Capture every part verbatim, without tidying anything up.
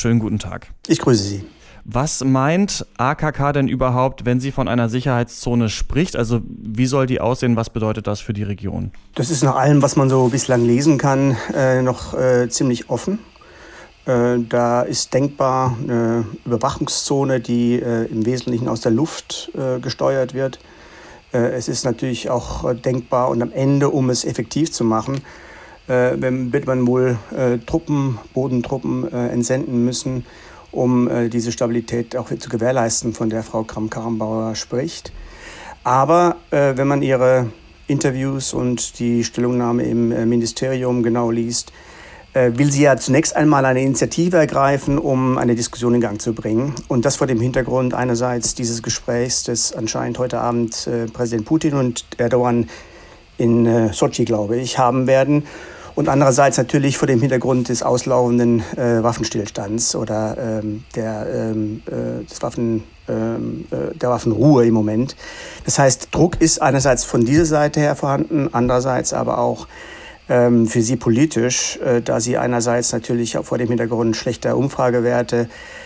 schönen guten Tag. Ich grüße Sie. Was meint A K K denn überhaupt, wenn sie von einer Sicherheitszone spricht? Also wie soll die aussehen? Was bedeutet das für die Region? Das ist nach allem, was man so bislang lesen kann, äh, noch äh, ziemlich offen. Äh, da ist denkbar eine Überwachungszone, die äh, im Wesentlichen aus der Luft äh, gesteuert wird. Äh, es ist natürlich auch äh, denkbar und am Ende, um es effektiv zu machen, äh, wird man wohl äh, Truppen, Bodentruppen äh, entsenden müssen, um äh, diese Stabilität auch zu gewährleisten, von der Frau Kramp-Karrenbauer spricht. Aber äh, wenn man ihre Interviews und die Stellungnahme im äh, Ministerium genau liest, äh, will sie ja zunächst einmal eine Initiative ergreifen, um eine Diskussion in Gang zu bringen. Und das vor dem Hintergrund einerseits dieses Gesprächs, das anscheinend heute Abend äh, Präsident Putin und Erdogan in äh, Sotschi, glaube ich, haben werden. Und andererseits natürlich vor dem Hintergrund des auslaufenden äh, Waffenstillstands oder ähm, der, ähm, äh, des Waffen, ähm, äh, der Waffenruhe im Moment. Das heißt, Druck ist einerseits von dieser Seite her vorhanden, andererseits aber auch ähm, für sie politisch, äh, da sie einerseits natürlich auch vor dem Hintergrund schlechter Umfragewerte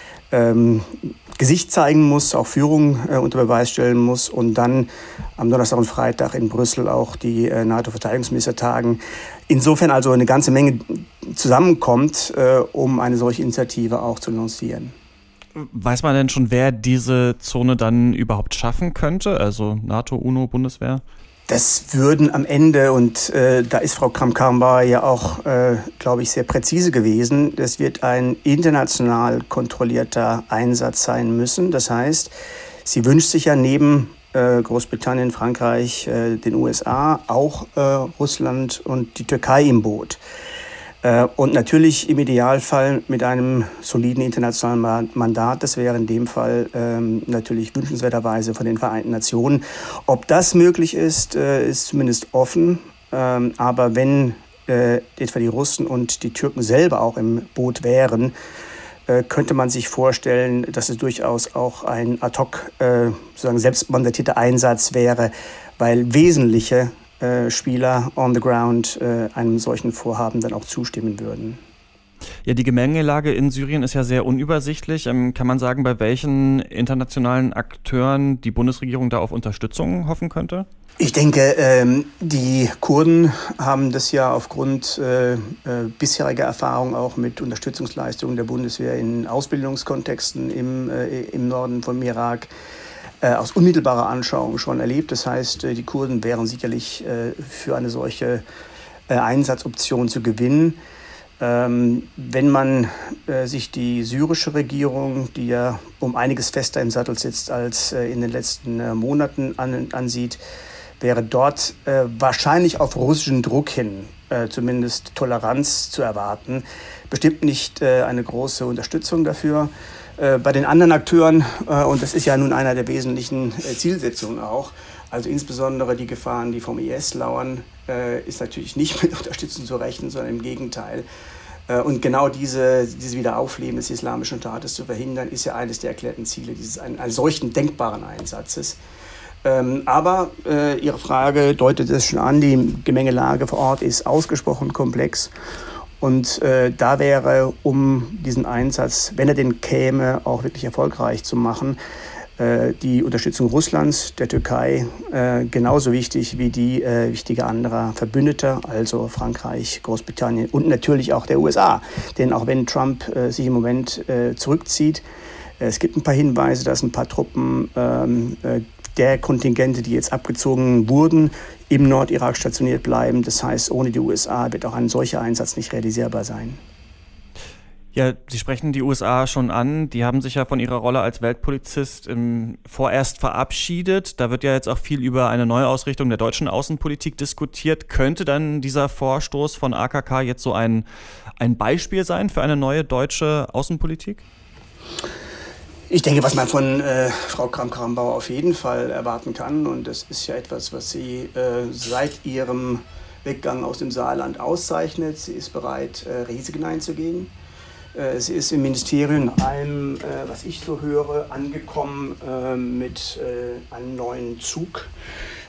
ähm, Gesicht zeigen muss, auch Führung äh, unter Beweis stellen muss und dann am Donnerstag und Freitag in Brüssel auch die äh, NATO-Verteidigungsminister tagen. Insofern also eine ganze Menge zusammenkommt, äh, um eine solche Initiative auch zu lancieren. Weiß man denn schon, wer diese Zone dann überhaupt schaffen könnte? Also NATO, UNO, Bundeswehr? Das würden am Ende, und äh, da ist Frau Kramp-Karrenbauer ja auch, äh, glaube ich, sehr präzise gewesen, das wird ein international kontrollierter Einsatz sein müssen. Das heißt, sie wünscht sich ja neben äh, Großbritannien, Frankreich, äh, den U S A auch äh, Russland und die Türkei im Boot. Äh, und natürlich im Idealfall mit einem soliden internationalen Mandat. Das wäre in dem Fall ähm, natürlich wünschenswerterweise von den Vereinten Nationen. Ob das möglich ist, äh, ist zumindest offen. Ähm, aber wenn äh, etwa die Russen und die Türken selber auch im Boot wären, äh, könnte man sich vorstellen, dass es durchaus auch ein ad hoc, äh, sozusagen selbstmandatierter Einsatz wäre, weil wesentliche Äh, Spieler on the ground äh, einem solchen Vorhaben dann auch zustimmen würden. Ja, die Gemengelage in Syrien ist ja sehr unübersichtlich. Ähm, kann man sagen, bei welchen internationalen Akteuren die Bundesregierung da auf Unterstützung hoffen könnte? Ich denke, ähm, die Kurden haben das ja aufgrund äh, äh, bisheriger Erfahrung auch mit Unterstützungsleistungen der Bundeswehr in Ausbildungskontexten im, äh, im Norden vom Irak aus unmittelbarer Anschauung schon erlebt. Das heißt, die Kurden wären sicherlich für eine solche Einsatzoption zu gewinnen. Wenn man sich die syrische Regierung, die ja um einiges fester im Sattel sitzt als in den letzten Monaten, ansieht, wäre dort wahrscheinlich auf russischen Druck hin zumindest Toleranz zu erwarten. Bestimmt nicht eine große Unterstützung dafür. Bei den anderen Akteuren, und das ist ja nun einer der wesentlichen Zielsetzungen auch, also insbesondere die Gefahren, die vom I S lauern, ist natürlich nicht mit Unterstützung zu rechnen, sondern im Gegenteil. Und genau diese, diese Wiederaufleben des Islamischen Staates zu verhindern, ist ja eines der erklärten Ziele dieses eines solchen denkbaren Einsatzes. Aber Ihre Frage deutet es schon an, die Gemengelage vor Ort ist ausgesprochen komplex. Und äh, da wäre, um diesen Einsatz, wenn er denn käme, auch wirklich erfolgreich zu machen, äh, die Unterstützung Russlands, der Türkei, äh, genauso wichtig wie die äh, wichtige anderer Verbündeter, also Frankreich, Großbritannien und natürlich auch der U S A. Denn auch wenn Trump äh, sich im Moment äh, zurückzieht, äh, es gibt ein paar Hinweise, dass ein paar Truppen ähm, äh, der Kontingente, die jetzt abgezogen wurden, im Nordirak stationiert bleiben. Das heißt, ohne die U S A wird auch ein solcher Einsatz nicht realisierbar sein. Ja, Sie sprechen die U S A schon an. Die haben sich ja von ihrer Rolle als Weltpolizist im, vorerst verabschiedet. Da wird ja jetzt auch viel über eine Neuausrichtung der deutschen Außenpolitik diskutiert. Könnte dann dieser Vorstoß von A K K jetzt so ein, ein Beispiel sein für eine neue deutsche Außenpolitik? Ich denke, was man von äh, Frau Kramp-Karrenbauer auf jeden Fall erwarten kann, und das ist ja etwas, was sie äh, seit ihrem Weggang aus dem Saarland auszeichnet. Sie ist bereit, äh, Risiken einzugehen. Äh, sie ist im Ministerium, nach allem, äh, was ich so höre, angekommen äh, mit äh, einem neuen Zug,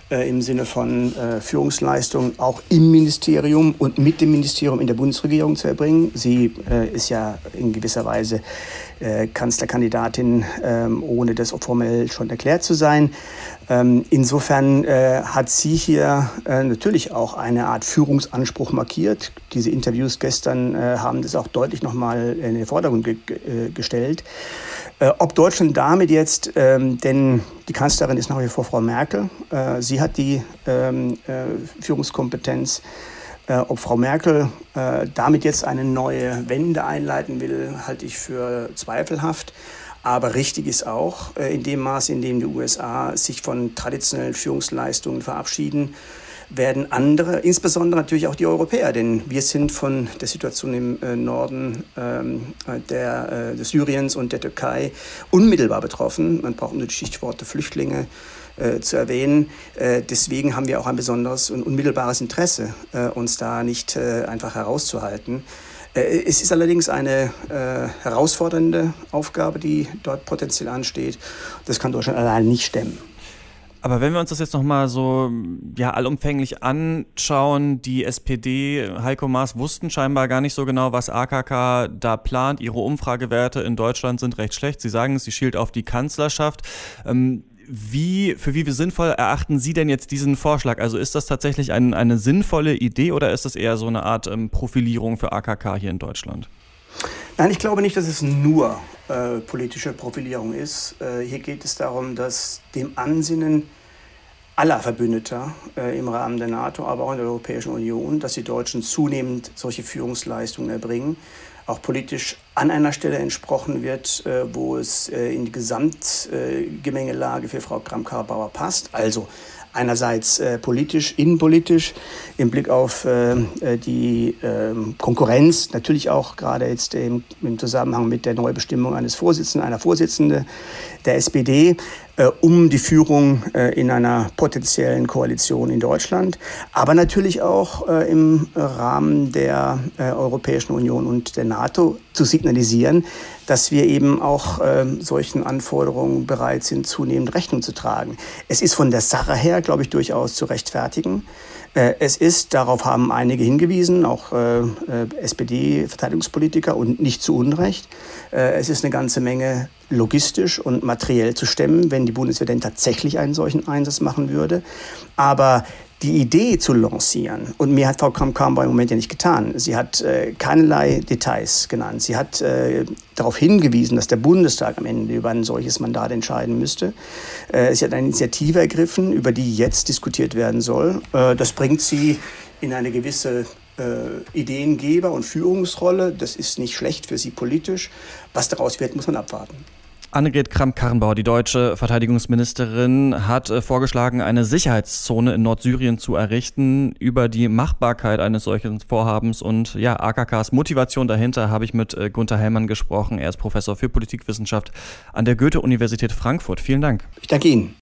äh, im Sinne von äh, Führungsleistung auch im Ministerium und mit dem Ministerium in der Bundesregierung zu erbringen. Sie äh, ist ja in gewisser Weise äh, Kanzlerkandidatin, äh, ohne das formell schon erklärt zu sein. Ähm, insofern äh, hat sie hier äh, natürlich auch eine Art Führungsanspruch markiert. Diese Interviews gestern äh, haben das auch deutlich nochmal in den Vordergrund ge- ge- gestellt. Äh, ob Deutschland damit jetzt, ähm, denn die Kanzlerin ist nach wie vor Frau Merkel, äh, sie hat die ähm, äh, Führungskompetenz, äh, ob Frau Merkel äh, damit jetzt eine neue Wende einleiten will, halte ich für zweifelhaft. Aber richtig ist auch, äh, in dem Maße, in dem die U S A sich von traditionellen Führungsleistungen verabschieden, werden andere, insbesondere natürlich auch die Europäer, denn wir sind von der Situation im äh, Norden ähm, der, äh, des Syriens und der Türkei unmittelbar betroffen. Man braucht nur die Stichworte Flüchtlinge äh, zu erwähnen. Äh, deswegen haben wir auch ein besonderes und unmittelbares Interesse, äh, uns da nicht äh, einfach herauszuhalten. Äh, es ist allerdings eine äh, herausfordernde Aufgabe, die dort potenziell ansteht. Das kann Deutschland allein nicht stemmen. Aber wenn wir uns das jetzt nochmal so ja, allumfänglich anschauen, die S P D, Heiko Maas wussten scheinbar gar nicht so genau, was A K K da plant. Ihre Umfragewerte in Deutschland sind recht schlecht. Sie sagen es, sie schielt auf die Kanzlerschaft. Ähm, wie, für wie sinnvoll erachten Sie denn jetzt diesen Vorschlag? Also ist das tatsächlich ein, eine sinnvolle Idee oder ist das eher so eine Art ähm, Profilierung für A K K hier in Deutschland? Nein, ich glaube nicht, dass es nur äh, politische Profilierung ist. Äh, hier geht es darum, dass dem Ansinnen aller Verbündeter äh, im Rahmen der NATO, aber auch in der Europäischen Union, dass die Deutschen zunehmend solche Führungsleistungen erbringen, auch politisch an einer Stelle entsprochen wird, äh, wo es äh, in die Gesamtgemengelage äh, für Frau Kramp-Karrenbauer passt. Also einerseits äh, politisch, innenpolitisch, im Blick auf äh, die äh, Konkurrenz, natürlich auch gerade jetzt im, im Zusammenhang mit der Neubestimmung eines Vorsitzenden, einer Vorsitzenden der S P D, äh, um die Führung äh, in einer potenziellen Koalition in Deutschland, aber natürlich auch äh, im Rahmen der äh, Europäischen Union und der NATO zu signalisieren, dass wir eben auch äh, solchen Anforderungen bereit sind, zunehmend Rechnung zu tragen. Es ist von der Sache her, glaube ich, durchaus zu rechtfertigen. Äh, es ist, darauf haben einige hingewiesen, auch äh, äh, S P D-Verteidigungspolitiker und nicht zu Unrecht. Äh, es ist eine ganze Menge logistisch und materiell zu stemmen, wenn die Bundeswehr denn tatsächlich einen solchen Einsatz machen würde. Aber die Idee zu lancieren, und mir hat Frau Kramp-Karrenbauer im Moment ja nicht getan, sie hat äh, keinerlei Details genannt. Sie hat äh, darauf hingewiesen, dass der Bundestag am Ende über ein solches Mandat entscheiden müsste. Äh, sie hat eine Initiative ergriffen, über die jetzt diskutiert werden soll. Äh, das bringt sie in eine gewisse äh, Ideengeber- und Führungsrolle. Das ist nicht schlecht für sie politisch. Was daraus wird, muss man abwarten. Annegret Kramp-Karrenbauer, die deutsche Verteidigungsministerin, hat äh, vorgeschlagen, eine Sicherheitszone in Nordsyrien zu errichten. Über die Machbarkeit eines solchen Vorhabens und ja, A K Ks Motivation dahinter habe ich mit äh, Gunther Hellmann gesprochen. Er ist Professor für Politikwissenschaft an der Goethe-Universität Frankfurt. Vielen Dank. Ich danke Ihnen.